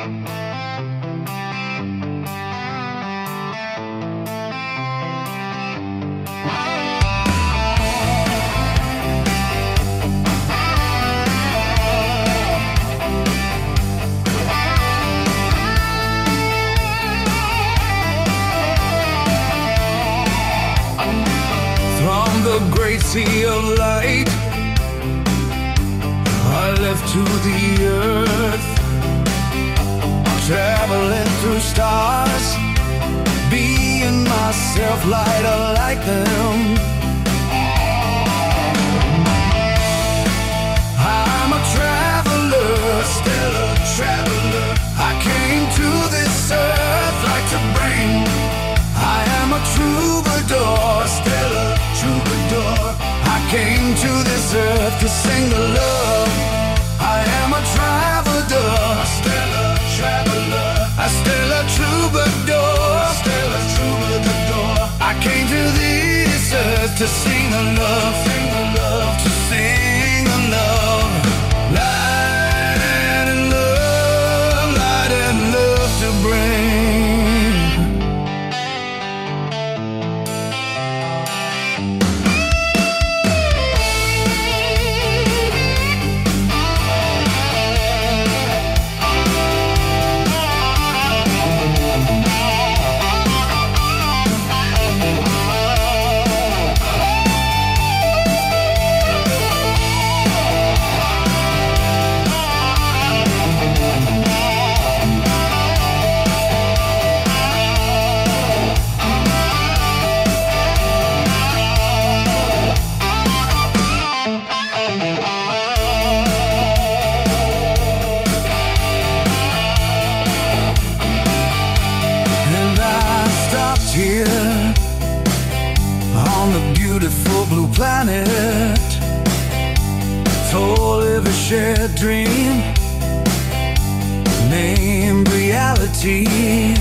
From the great sea of light I left to the earth, traveling through stars, being myself lighter like them. I'm a traveler, still a traveler. I came to this earth like to bring. I am a troubadour, still a troubadour. I came to this earth to sing the love. I am a traveler, still a traveler. I'm still a troubadour, still a troubadour. I came to this earth to sing the love, sing the love, to sing the love. Light and love to bring. Here on the beautiful blue planet, to live a shared dream named reality.